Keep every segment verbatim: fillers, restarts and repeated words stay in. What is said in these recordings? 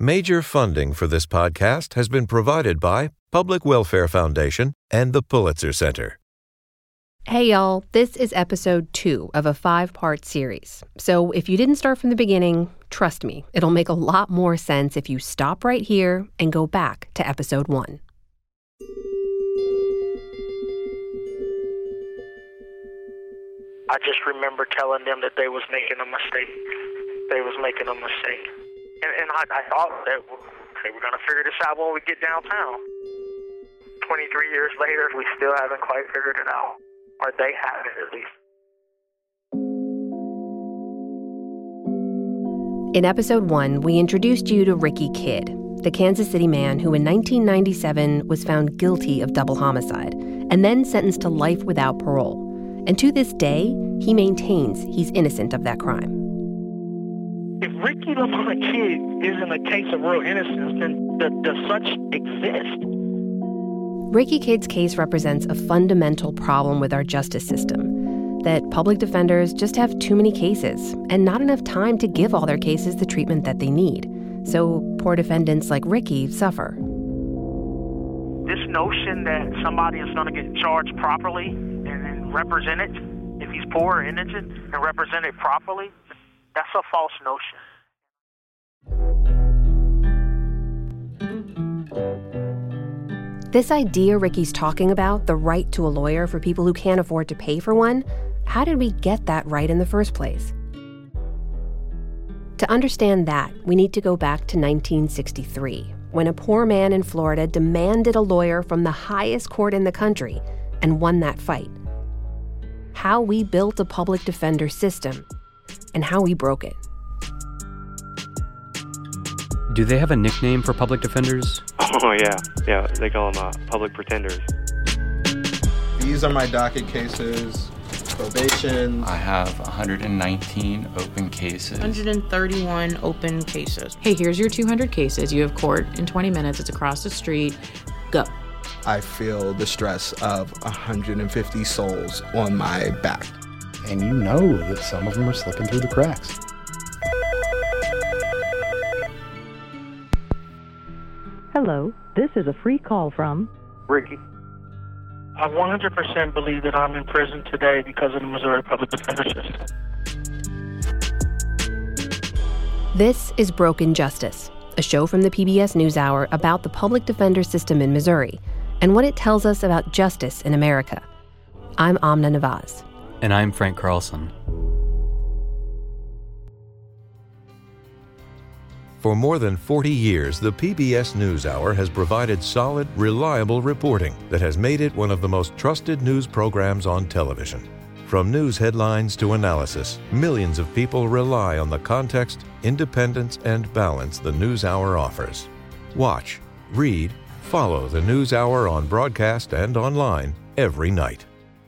Major funding for this podcast has been provided by Public Welfare Foundation and the Pulitzer Center. Hey, y'all. This is episode two of a five-part series. So if you didn't start from the beginning, trust me, it'll make a lot more sense if you stop right here and go back to episode one. I just remember telling them that they was making a mistake. They was making a mistake. And, and I, I thought that they were going to figure this out when we get downtown. twenty-three years later, we still haven't quite figured it out. Or they haven't, at least. In episode one, we introduced you to Ricky Kidd, the Kansas City man who in nineteen ninety-seven was found guilty of double homicide and then sentenced to life without parole. And to this day, he maintains he's innocent of that crime. If Ricky Lamont Kidd isn't a case of real innocence, then does, does such exist? Ricky Kidd's case represents a fundamental problem with our justice system, that public defenders just have too many cases and not enough time to give all their cases the treatment that they need. So poor defendants like Ricky suffer. This notion that somebody is going to get charged properly and then represented, if he's poor or innocent, and represented properly, that's a false notion. This idea Ricky's talking about, the right to a lawyer for people who can't afford to pay for one, how did we get that right in the first place? To understand that, we need to go back to nineteen sixty-three, when a poor man in Florida demanded a lawyer from the highest court in the country and won that fight. How we built a public defender system and how we broke it. Do they have a nickname for public defenders? Oh, yeah. Yeah, they call them uh, public pretenders. These are my docket cases, probation. I have one hundred nineteen open cases. one hundred thirty-one open cases. Hey, here's your two hundred cases. You have court in twenty minutes. It's across the street. Go. I feel the stress of one hundred fifty souls on my back. And you know that some of them are slipping through the cracks. Hello, this is a free call from Ricky. I one hundred percent believe that I'm in prison today because of the Missouri Public Defender System. This is Broken Justice, a show from the P B S NewsHour about the public defender system in Missouri and what it tells us about justice in America. I'm Amna Nawaz. And I'm Frank Carlson. For more than forty years, the P B S NewsHour has provided solid, reliable reporting that has made it one of the most trusted news programs on television. From news headlines to analysis, millions of people rely on the context, independence, and balance the NewsHour offers. Watch, read, follow the NewsHour on broadcast and online every night.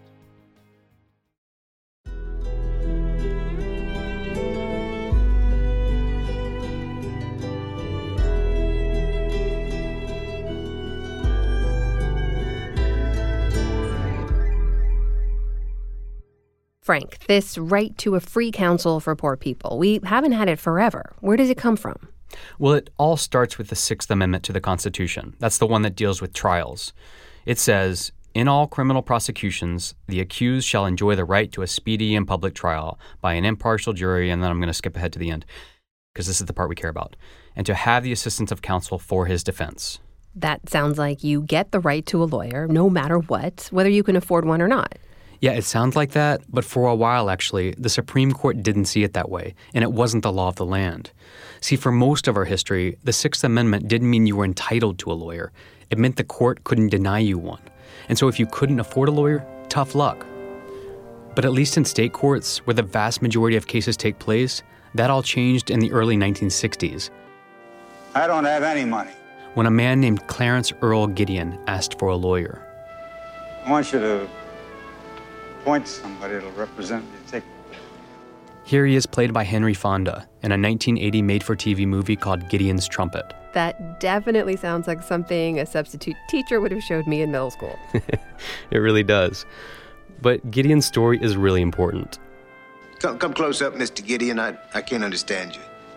Frank, this right to a free counsel for poor people, we haven't had it forever. Where does it come from? Well, it all starts with the Sixth Amendment to the Constitution. That's the one that deals with trials. It says, in all criminal prosecutions, the accused shall enjoy the right to a speedy and public trial by an impartial jury, and then I'm going to skip ahead to the end, because this is the part we care about, and to have the assistance of counsel for his defense. That sounds like you get the right to a lawyer, no matter what, whether you can afford one or not. Yeah, it sounds like that, but for a while, actually, the Supreme Court didn't see it that way, and it wasn't the law of the land. See, for most of our history, the Sixth Amendment didn't mean you were entitled to a lawyer. It meant the court couldn't deny you one. And so if you couldn't afford a lawyer, tough luck. But at least in state courts, where the vast majority of cases take place, that all changed in the early nineteen sixties. I don't have any money. When a man named Clarence Earl Gideon asked for a lawyer. I want you to appoint somebody that'll represent me. Take. Here he is, played by Henry Fonda in a nineteen eighty made-for-T V movie called Gideon's Trumpet. That definitely sounds like something a substitute teacher would have showed me in middle school. It really does. But Gideon's story is really important. Come, come close up, Mister Gideon. I, I can't understand you.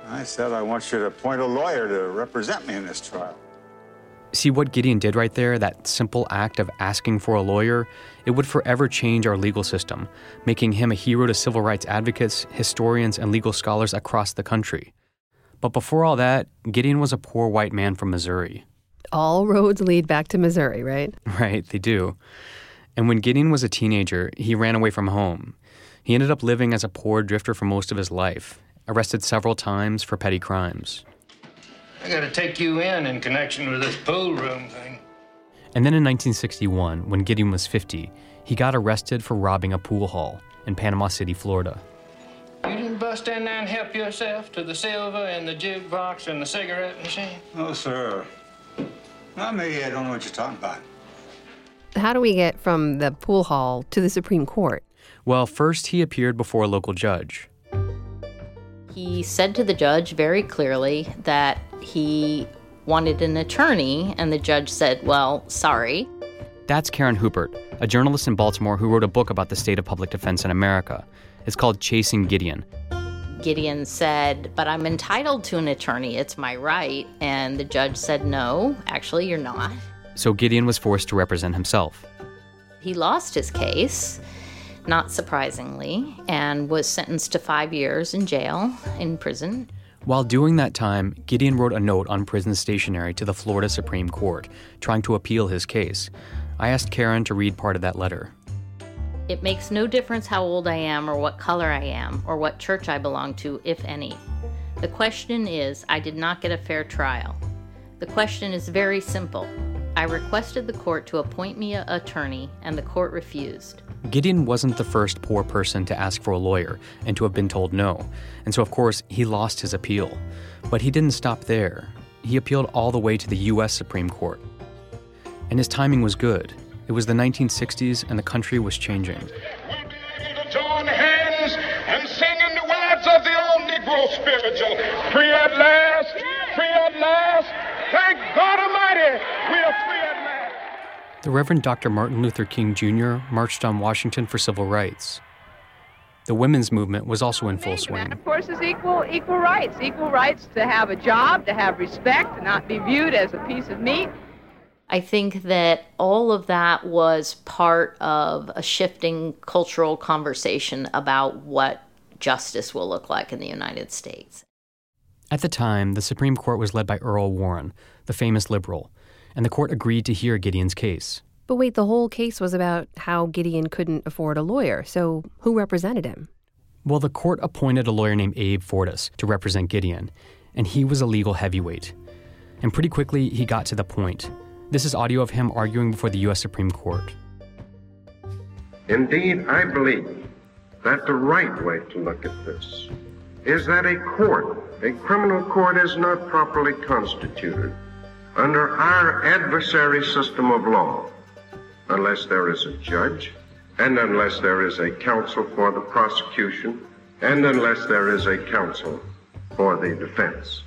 I said I want you to appoint a lawyer to represent me in this trial. See what Gideon did right there, that simple act of asking for a lawyer? It would forever change our legal system, making him a hero to civil rights advocates, historians, and legal scholars across the country. But before all that, Gideon was a poor white man from Missouri. All roads lead back to Missouri, right? Right, they do. And when Gideon was a teenager, he ran away from home. He ended up living as a poor drifter for most of his life, arrested several times for petty crimes. I gotta take you in in connection with this pool room thing. And then in nineteen sixty-one, when Gideon was fifty, he got arrested for robbing a pool hall in Panama City, Florida. You didn't bust in there and help yourself to the silver and the jukebox and the cigarette machine? No, sir. Not me. I don't know what you're talking about. How do we get from the pool hall to the Supreme Court? Well, first he appeared before a local judge. He said to the judge very clearly that he wanted an attorney, and the judge said, well, sorry. That's Karen Hupert, a journalist in Baltimore who wrote a book about the state of public defense in America. It's called Chasing Gideon. Gideon said, but I'm entitled to an attorney. It's my right. And the judge said, no, actually, you're not. So Gideon was forced to represent himself. He lost his case, not surprisingly, and was sentenced to five years in jail, in prison. While doing that time, Gideon wrote a note on prison stationery to the Florida Supreme Court, trying to appeal his case. I asked Karen to read part of that letter. It makes no difference how old I am or what color I am or what church I belong to, if any. The question is, I did not get a fair trial. The question is very simple. I requested the court to appoint me an attorney, and the court refused. Gideon wasn't the first poor person to ask for a lawyer and to have been told no. And so, of course, he lost his appeal. But he didn't stop there. He appealed all the way to the U S Supreme Court. And his timing was good. It was the nineteen sixties, and the country was changing. We'll be able to join hands and sing in the words of the old Negro spiritual. Free at last, free at last. Thank God Almighty, we are free at last. The Reverend Doctor Martin Luther King Junior marched on Washington for civil rights. The women's movement was also in full swing. And of course, is equal equal rights. Equal rights to have a job, to have respect, to not be viewed as a piece of meat. I think that all of that was part of a shifting cultural conversation about what justice will look like in the United States. At the time, the Supreme Court was led by Earl Warren, the famous liberal, and the court agreed to hear Gideon's case. But wait, the whole case was about how Gideon couldn't afford a lawyer, so who represented him? Well, the court appointed a lawyer named Abe Fortas to represent Gideon, and he was a legal heavyweight. And pretty quickly, he got to the point. This is audio of him arguing before the U S Supreme Court. Indeed, I believe that the right way to look at this is that a court, a criminal court, is not properly constituted under our adversary system of law unless there is a judge, and unless there is a counsel for the prosecution, and unless there is a counsel for the defense.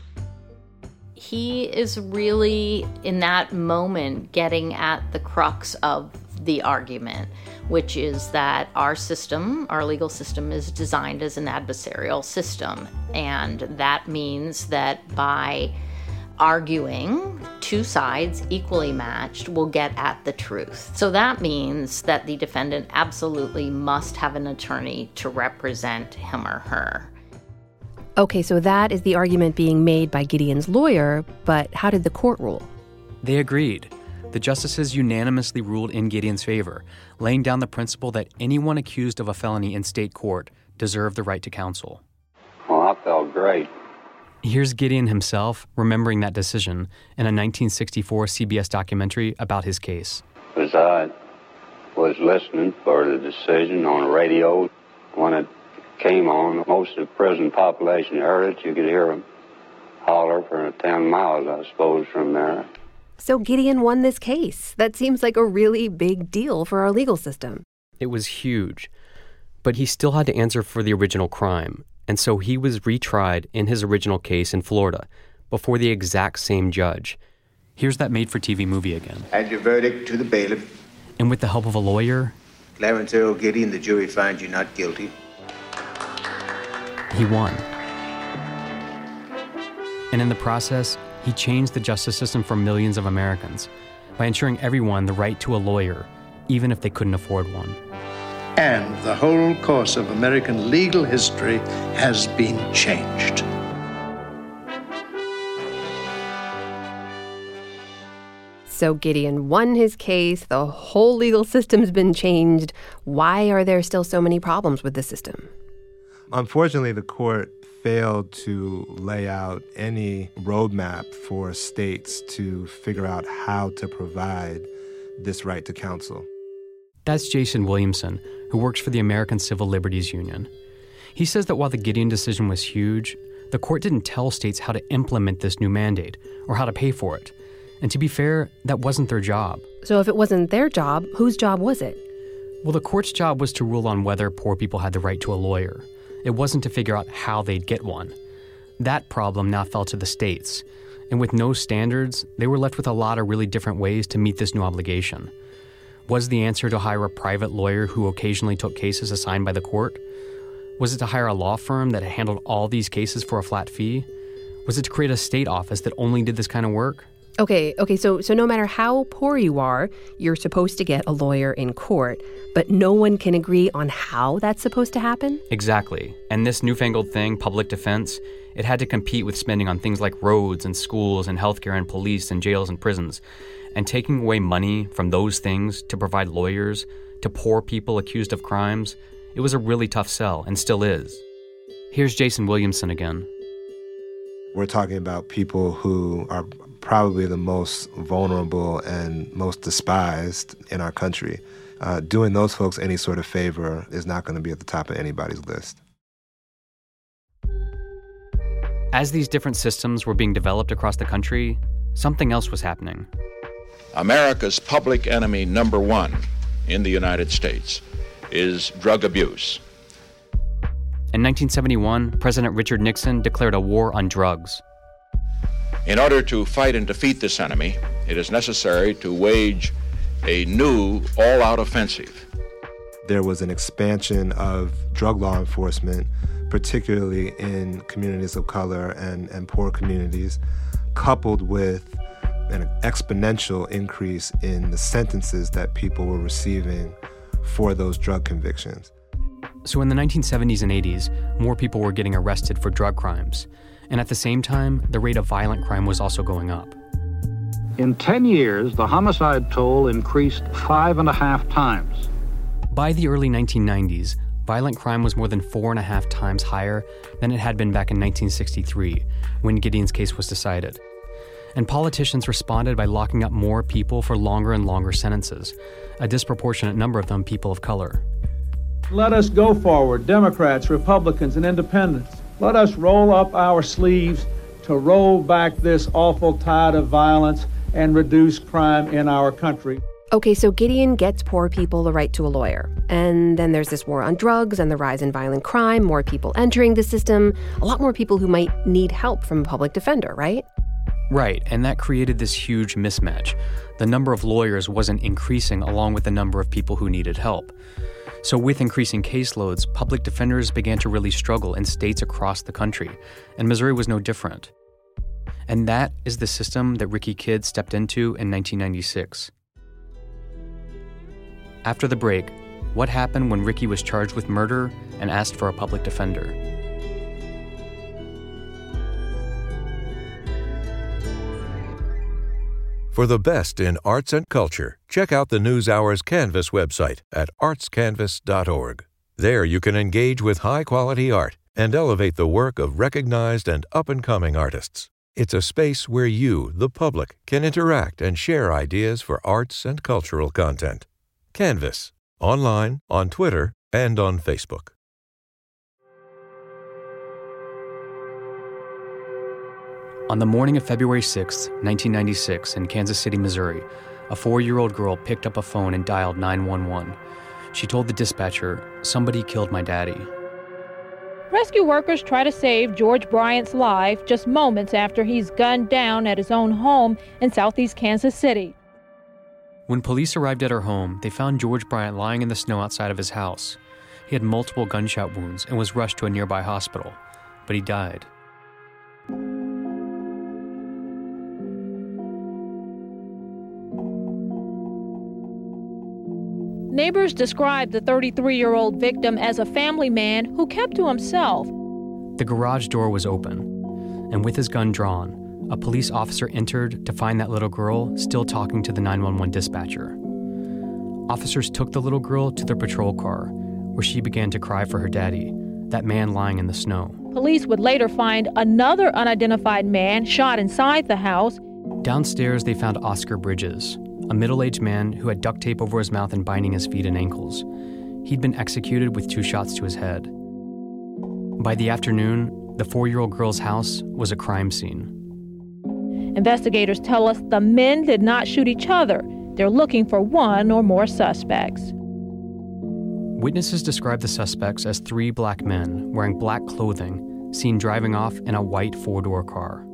He is really, in that moment, getting at the crux of the argument, which is that our system, our legal system, is designed as an adversarial system. And that means that by arguing, two sides equally matched will get at the truth. So that means that the defendant absolutely must have an attorney to represent him or her. Okay, so that is the argument being made by Gideon's lawyer, but how did the court rule? They agreed. The justices unanimously ruled in Gideon's favor, laying down the principle that anyone accused of a felony in state court deserved the right to counsel. Well, I felt great. Here's Gideon himself remembering that decision in a nineteen sixty-four C B S documentary about his case. As I was listening for the decision on the radio, when it came on, most of the prison population heard it. You could hear them holler for ten miles, I suppose, from there. So Gideon won this case. That seems like a really big deal for our legal system. It was huge. But he still had to answer for the original crime, and so he was retried in his original case in Florida before the exact same judge. Here's that made-for-T V movie again. And your verdict to the bailiff. And with the help of a lawyer, Clarence Earl Gideon, the jury finds you not guilty. He won. And in the process, he changed the justice system for millions of Americans by ensuring everyone the right to a lawyer, even if they couldn't afford one. And the whole course of American legal history has been changed. So Gideon won his case. The whole legal system's been changed. Why are there still so many problems with the system? Unfortunately, the court failed to lay out any roadmap for states to figure out how to provide this right to counsel. That's Jason Williamson, who works for the American Civil Liberties Union. He says that while the Gideon decision was huge, the court didn't tell states how to implement this new mandate or how to pay for it. And to be fair, that wasn't their job. So if it wasn't their job, whose job was it? Well, the court's job was to rule on whether poor people had the right to a lawyer. It wasn't to figure out how they'd get one. That problem now fell to the states. And with no standards, they were left with a lot of really different ways to meet this new obligation. Was the answer to hire a private lawyer who occasionally took cases assigned by the court? Was it to hire a law firm that handled all these cases for a flat fee? Was it to create a state office that only did this kind of work? Okay, okay, so so no matter how poor you are, you're supposed to get a lawyer in court, but no one can agree on how that's supposed to happen? Exactly. And this newfangled thing, public defense, it had to compete with spending on things like roads and schools and healthcare and police and jails and prisons. And taking away money from those things to provide lawyers to poor people accused of crimes, it was a really tough sell and still is. Here's Jason Williamson again. We're talking about people who are probably the most vulnerable and most despised in our country. Uh, doing those folks any sort of favor is not going to be at the top of anybody's list. As these different systems were being developed across the country, something else was happening. America's public enemy number one in the United States is drug abuse. In nineteen seventy-one, President Richard Nixon declared a war on drugs. In order to fight and defeat this enemy, it is necessary to wage a new all-out offensive. There was an expansion of drug law enforcement, particularly in communities of color and, and poor communities, coupled with an exponential increase in the sentences that people were receiving for those drug convictions. So in the nineteen seventies and eighties, more people were getting arrested for drug crimes. And at the same time, the rate of violent crime was also going up. In ten years, the homicide toll increased five and a half times. By the early nineteen nineties, violent crime was more than four and a half times higher than it had been back in nineteen sixty-three, when Gideon's case was decided. And politicians responded by locking up more people for longer and longer sentences, a disproportionate number of them people of color. Let us go forward, Democrats, Republicans, and Independents. Let us roll up our sleeves to roll back this awful tide of violence and reduce crime in our country. Okay, so Gideon gets poor people the right to a lawyer. And then there's this war on drugs and the rise in violent crime, more people entering the system, a lot more people who might need help from a public defender, right? Right, and that created this huge mismatch. The number of lawyers wasn't increasing along with the number of people who needed help. So with increasing caseloads, public defenders began to really struggle in states across the country, and Missouri was no different. And that is the system that Ricky Kidd stepped into in nineteen ninety-six. After the break, what happened when Ricky was charged with murder and asked for a public defender? For the best in arts and culture, check out the NewsHour's Canvas website at arts canvas dot org. There you can engage with high-quality art and elevate the work of recognized and up-and-coming artists. It's a space where you, the public, can interact and share ideas for arts and cultural content. Canvas, online, on Twitter, and on Facebook. On the morning of February sixth, nineteen ninety-six, in Kansas City, Missouri, a four-year-old girl picked up a phone and dialed nine one one. She told the dispatcher, "Somebody killed my daddy." Rescue workers try to save George Bryant's life just moments after he's gunned down at his own home in southeast Kansas City. When police arrived at her home, they found George Bryant lying in the snow outside of his house. He had multiple gunshot wounds and was rushed to a nearby hospital, but he died. Neighbors described the thirty-three-year-old victim as a family man who kept to himself. The garage door was open, and with his gun drawn, a police officer entered to find that little girl still talking to the nine one one dispatcher. Officers took the little girl to their patrol car, where she began to cry for her daddy, that man lying in the snow. Police would later find another unidentified man shot inside the house. Downstairs, they found Oscar Bridges, a middle-aged man who had duct tape over his mouth and binding his feet and ankles. He'd been executed with two shots to his head. By the afternoon, the four-year-old girl's house was a crime scene. Investigators tell us the men did not shoot each other. They're looking for one or more suspects. Witnesses describe the suspects as three black men wearing black clothing, seen driving off in a white four-door car.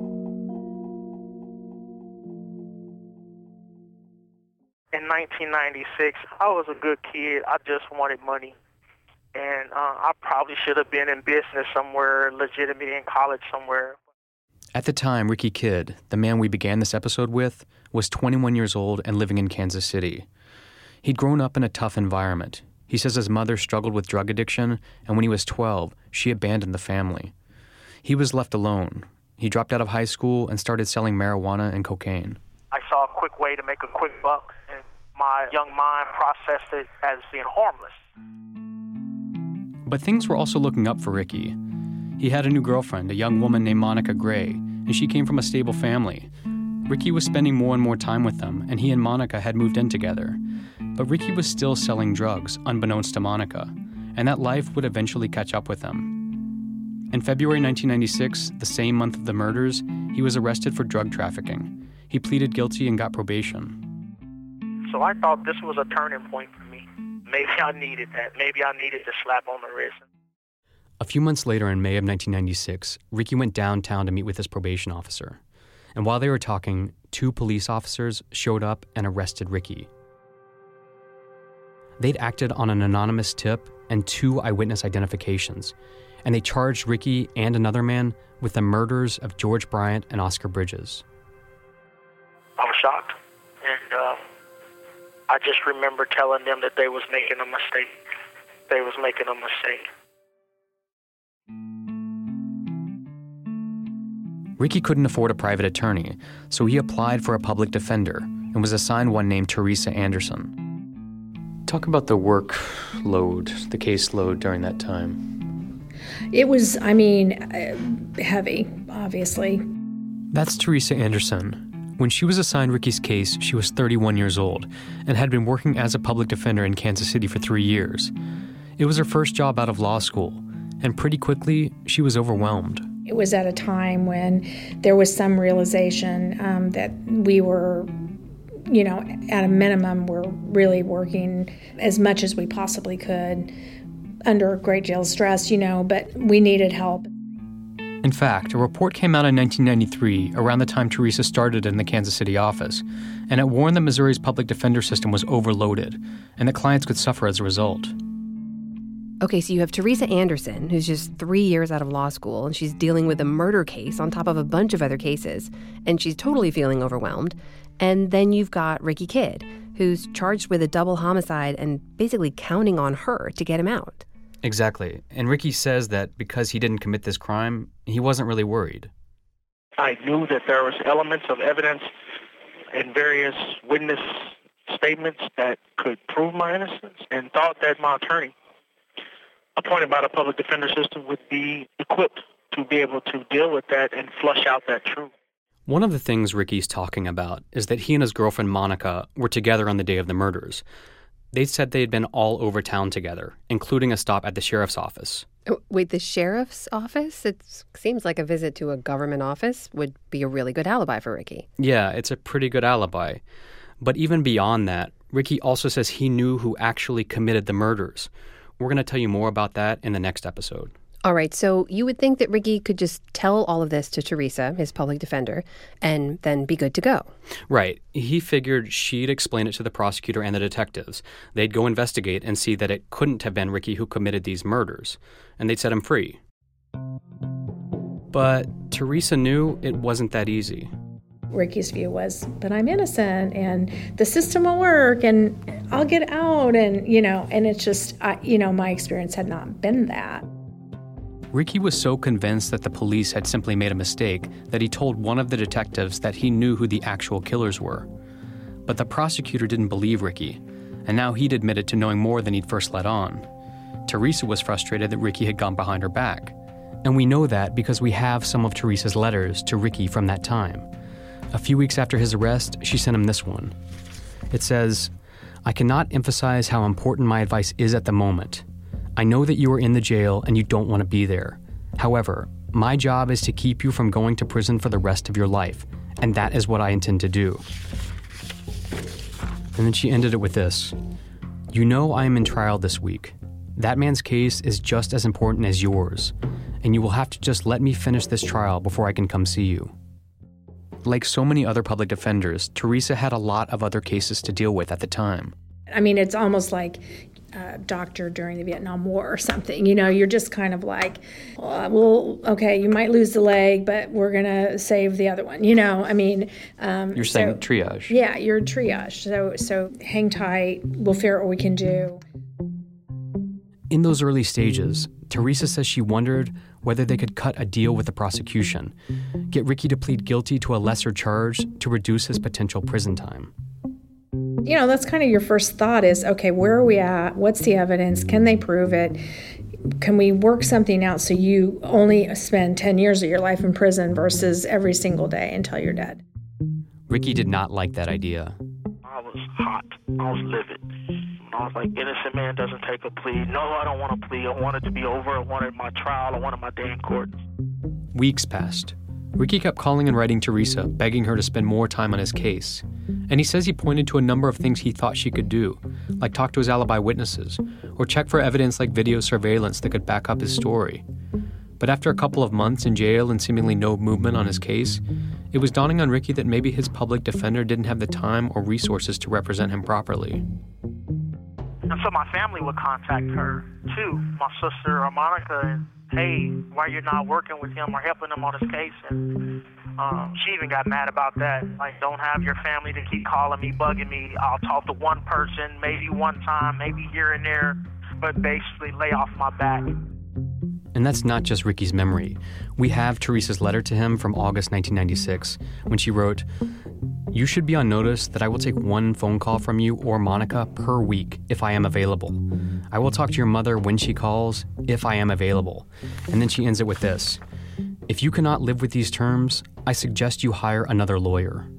In nineteen ninety-six, I was a good kid. I just wanted money. And uh, I probably should have been in business somewhere, legitimate in college somewhere. At the time, Ricky Kidd, the man we began this episode with, was twenty-one years old and living in Kansas City. He'd grown up in a tough environment. He says his mother struggled with drug addiction, and when he was twelve, she abandoned the family. He was left alone. He dropped out of high school and started selling marijuana and cocaine. I saw a quick way to make a quick buck, and my young mind processed it as being harmless. But things were also looking up for Ricky. He had a new girlfriend, a young woman named Monica Gray, and she came from a stable family. Ricky was spending more and more time with them, and he and Monica had moved in together. But Ricky was still selling drugs, unbeknownst to Monica, and that life would eventually catch up with him. In February nineteen ninety-six, the same month of the murders, he was arrested for drug trafficking. He pleaded guilty and got probation. So I thought this was a turning point for me. Maybe I needed that. Maybe I needed the slap on the wrist. A few months later, in May of nineteen ninety-six, Ricky went downtown to meet with his probation officer. And while they were talking, two police officers showed up and arrested Ricky. They'd acted on an anonymous tip and two eyewitness identifications, and they charged Ricky and another man with the murders of George Bryant and Oscar Bridges. I was shocked, and uh, I just remember telling them that they was making a mistake. They was making a mistake. Ricky couldn't afford a private attorney, so he applied for a public defender and was assigned one named Teresa Anderson. Talk about the workload, the caseload during that time. It was, I mean, uh, heavy, obviously. That's Teresa Anderson. When she was assigned Ricky's case, she was thirty-one years old and had been working as a public defender in Kansas City for three years. It was her first job out of law school, and pretty quickly, she was overwhelmed. It was at a time when there was some realization um, that we were, you know, at a minimum, we're really working as much as we possibly could under a great deal of stress, you know, but we needed help. In fact, a report came out in nineteen ninety-three, around the time Teresa started in the Kansas City office, and it warned that Missouri's public defender system was overloaded and that clients could suffer as a result. Okay, so you have Teresa Anderson, who's just three years out of law school, and she's dealing with a murder case on top of a bunch of other cases, and she's totally feeling overwhelmed. And then you've got Ricky Kidd, who's charged with a double homicide and basically counting on her to get him out. Exactly. And Ricky says that because he didn't commit this crime, he wasn't really worried. I knew that there was elements of evidence in various witness statements that could prove my innocence, and thought that my attorney, appointed by the public defender system, would be equipped to be able to deal with that and flush out that truth. One of the things Ricky's talking about is that he and his girlfriend Monica were together on the day of the murders. They said they had been all over town together, including a stop at the sheriff's office. Oh, wait, the sheriff's office? It seems like a visit to a government office would be a really good alibi for Ricky. Yeah, it's a pretty good alibi. But even beyond that, Ricky also says he knew who actually committed the murders. We're going to tell you more about that in the next episode. All right, so you would think that Ricky could just tell all of this to Teresa, his public defender, and then be good to go. Right. He figured she'd explain it to the prosecutor and the detectives. They'd go investigate and see that it couldn't have been Ricky who committed these murders, and they'd set him free. But Teresa knew it wasn't that easy. Ricky's view was, but I'm innocent and the system will work and I'll get out. And, you know, and it's just, I, you know, my experience had not been that. Ricky was so convinced that the police had simply made a mistake that he told one of the detectives that he knew who the actual killers were. But the prosecutor didn't believe Ricky, and now he'd admitted to knowing more than he'd first let on. Teresa was frustrated that Ricky had gone behind her back. And we know that because we have some of Teresa's letters to Ricky from that time. A few weeks after his arrest, she sent him this one. It says, "I cannot emphasize how important my advice is at the moment. I know that you are in the jail and you don't want to be there. However, my job is to keep you from going to prison for the rest of your life, and that is what I intend to do." And then she ended it with this. "You know I am in trial this week. That man's case is just as important as yours, and you will have to just let me finish this trial before I can come see you." Like so many other public defenders, Teresa had a lot of other cases to deal with at the time. I mean, it's almost like a doctor during the Vietnam War or something. You know, you're just kind of like, uh, well, okay, you might lose the leg, but we're going to save the other one. You know, I mean... Um, you're saying so, triage. Yeah, you're triage. So, so hang tight. We'll figure out what we can do. In those early stages, Teresa says she wondered whether they could cut a deal with the prosecution, get Ricky to plead guilty to a lesser charge to reduce his potential prison time. You know, that's kind of your first thought is, okay, where are we at? What's the evidence? Can they prove it? Can we work something out so you only spend ten years of your life in prison versus every single day until you're dead? Ricky did not like that idea. I was hot. I was livid. I was like, innocent man doesn't take a plea. No, I don't want a plea. I want it to be over. I wanted my trial. I wanted my day in court. Weeks passed. Ricky kept calling and writing Teresa, begging her to spend more time on his case. And he says he pointed to a number of things he thought she could do, like talk to his alibi witnesses, or check for evidence like video surveillance that could back up his story. But after a couple of months in jail and seemingly no movement on his case, it was dawning on Ricky that maybe his public defender didn't have the time or resources to represent him properly. And so my family would contact her, too, my sister or Monica, and, hey, why you're not working with him or helping him on his case? And um, she even got mad about that. Like, don't have your family to keep calling me, bugging me. I'll talk to one person, maybe one time, maybe here and there, but basically lay off my back. And that's not just Ricky's memory. We have Teresa's letter to him from August nineteen ninety-six, when she wrote, "You should be on notice that I will take one phone call from you or Monica per week if I am available. I will talk to your mother when she calls, if I am available." And then she ends it with this. "If you cannot live with these terms, I suggest you hire another lawyer."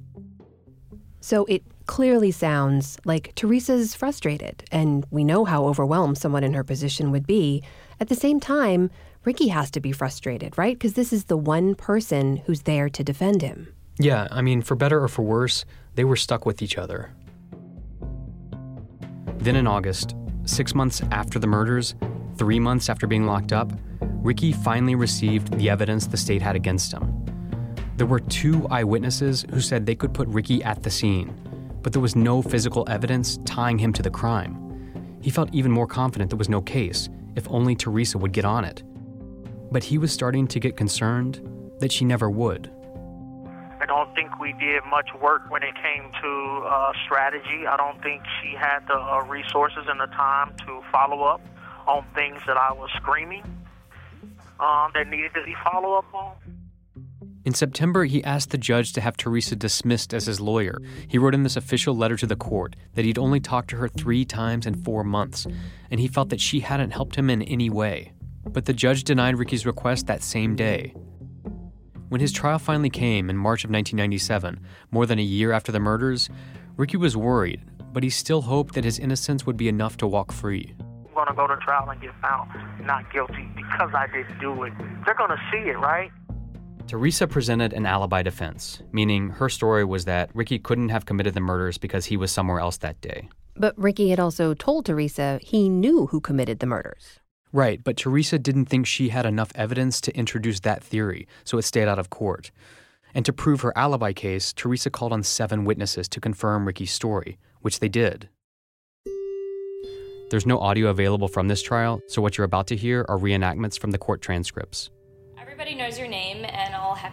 So it clearly sounds like Teresa's frustrated, and we know how overwhelmed someone in her position would be. At the same time, Ricky has to be frustrated, right? Because this is the one person who's there to defend him. Yeah, I mean, for better or for worse, they were stuck with each other. Then in August, six months after the murders, three months after being locked up, Ricky finally received the evidence the state had against him. There were two eyewitnesses who said they could put Ricky at the scene, but there was no physical evidence tying him to the crime. He felt even more confident there was no case, if only Teresa would get on it. But he was starting to get concerned that she never would. I don't think we did much work when it came to uh, strategy. I don't think she had the uh, resources and the time to follow up on things that I was screaming um, that needed to be followed up on. In September, he asked the judge to have Teresa dismissed as his lawyer. He wrote in this official letter to the court that he'd only talked to her three times in four months, and he felt that she hadn't helped him in any way. But the judge denied Ricky's request that same day. When his trial finally came in March of nineteen ninety-seven, more than a year after the murders, Ricky was worried, but he still hoped that his innocence would be enough to walk free. I'm going to go to trial and get found not guilty because I didn't do it. They're going to see it, right? Teresa presented an alibi defense, meaning her story was that Ricky couldn't have committed the murders because he was somewhere else that day. But Ricky had also told Teresa he knew who committed the murders. Right, but Teresa didn't think she had enough evidence to introduce that theory, so it stayed out of court. And to prove her alibi case, Teresa called on seven witnesses to confirm Ricky's story, which they did. There's no audio available from this trial, so what you're about to hear are reenactments from the court transcripts. Everybody knows your name, and I'll have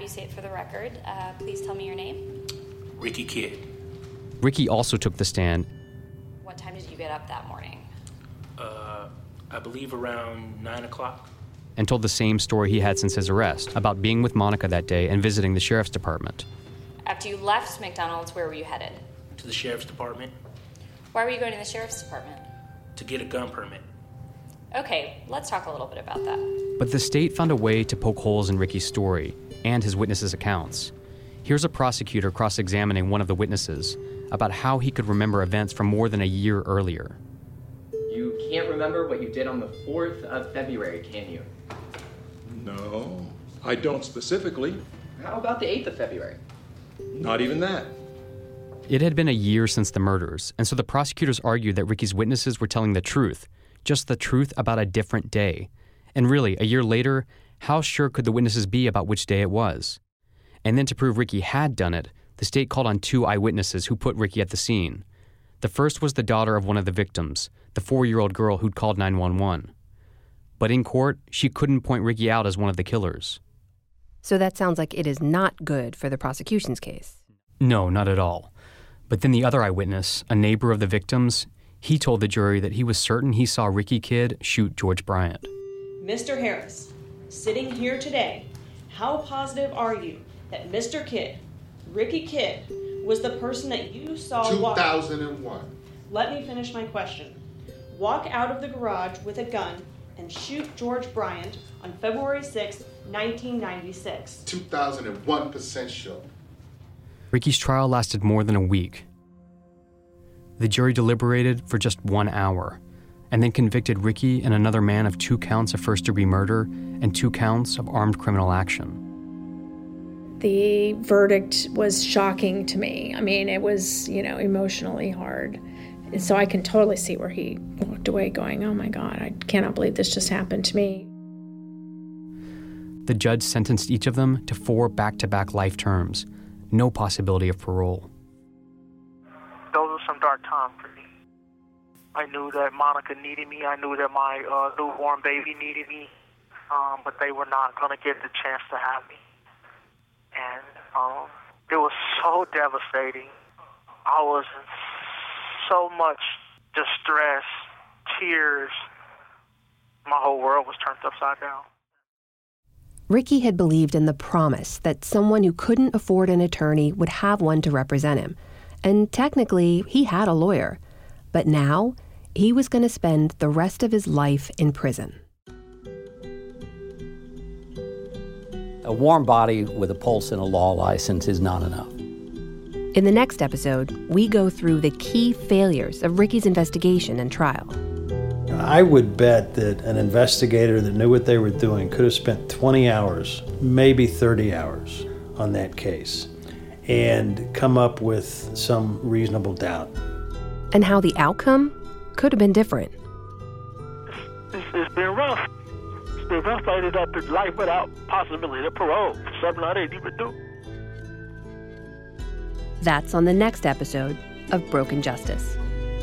you say it for the record. Uh, please tell me your name. Ricky Kidd. Ricky also took the stand. What time did you get up that morning? Uh, I believe around nine o'clock. And told the same story he had since his arrest about being with Monica that day and visiting the sheriff's department. After you left McDonald's, where were you headed? To the sheriff's department. Why were you going to the sheriff's department? To get a gun permit. Okay, let's talk a little bit about that. But the state found a way to poke holes in Ricky's story and his witnesses' accounts. Here's a prosecutor cross-examining one of the witnesses about how he could remember events from more than a year earlier. You can't remember what you did on the fourth of February, can you? No, I don't specifically. How about the eighth of February? Not even that. It had been a year since the murders, and so the prosecutors argued that Ricky's witnesses were telling the truth, just the truth about a different day. And really, a year later, how sure could the witnesses be about which day it was? And then to prove Ricky had done it, the state called on two eyewitnesses who put Ricky at the scene. The first was the daughter of one of the victims, the four-year-old girl who'd called nine one one. But in court, she couldn't point Ricky out as one of the killers. So that sounds like it is not good for the prosecution's case. No, not at all. But then the other eyewitness, a neighbor of the victims, he told the jury that he was certain he saw Ricky Kidd shoot George Bryant. Mister Harris, sitting here today, how positive are you that Mister Kidd, Ricky Kidd, was the person that you saw walk... two thousand one. Let me finish my question. Walk out of the garage with a gun and shoot George Bryant on February sixth, nineteen ninety-six. two thousand one percent sure. Ricky's trial lasted more than a week. The jury deliberated for just one hour and then convicted Ricky and another man of two counts of first-degree murder and two counts of armed criminal action. The verdict was shocking to me. I mean, it was, you know, emotionally hard. And so I can totally see where he walked away going, oh my God, I cannot believe this just happened to me. The judge sentenced each of them to four back-to-back life terms, no possibility of parole. Those were some dark times for me. I knew that Monica needed me. I knew that my uh, newborn baby needed me, um, but they were not going to get the chance to have me. And um, it was so devastating. I was in so much distress, tears. My whole world was turned upside down. Ricky had believed in the promise that someone who couldn't afford an attorney would have one to represent him. And technically, he had a lawyer. But now, he was going to spend the rest of his life in prison. A warm body with a pulse and a law license is not enough. In the next episode, we go through the key failures of Ricky's investigation and trial. I would bet that an investigator that knew what they were doing could have spent twenty hours, maybe thirty hours on that case and come up with some reasonable doubt. And how the outcome could have been different. It's, it's been rough. It's been rough. I ended up in life without possibility of parole, something I didn't even do. That's on the next episode of Broken Justice.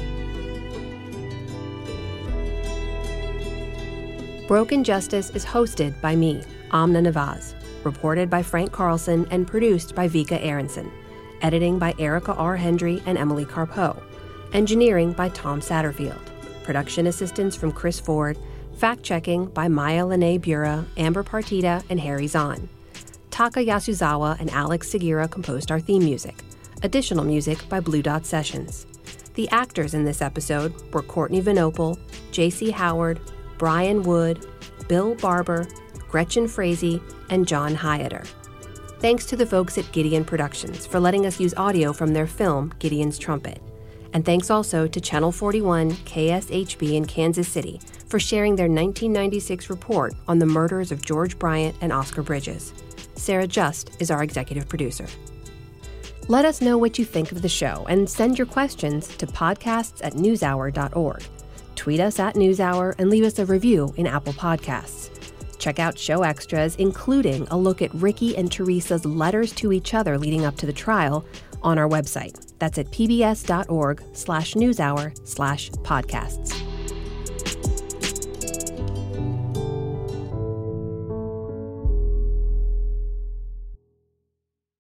Broken Justice is hosted by me, Amna Navaz, reported by Frank Carlson, and produced by Vika Aronson. Editing by Erica R. Hendry and Emily Carpeau. Engineering by Tom Satterfield. Production assistance from Chris Ford. Fact-checking by Maya Lene Bura, Amber Partita, and Harry Zahn. Taka Yasuzawa and Alex Segura composed our theme music. Additional music by Blue Dot Sessions. The actors in this episode were Courtney Vanopel, J C Howard, Brian Wood, Bill Barber, Gretchen Frazee, and John Hyatter. Thanks to the folks at Gideon Productions for letting us use audio from their film, Gideon's Trumpet. And thanks also to Channel forty-one K S H B in Kansas City for sharing their nineteen ninety-six report on the murders of George Bryant and Oscar Bridges. Sarah Just is our executive producer. Let us know what you think of the show and send your questions to podcasts at newshour dot org. Tweet us at NewsHour and leave us a review in Apple Podcasts. Check out show extras, including a look at Ricky and Teresa's letters to each other leading up to the trial, on our website. That's at pbs.org slash newshour slash podcasts.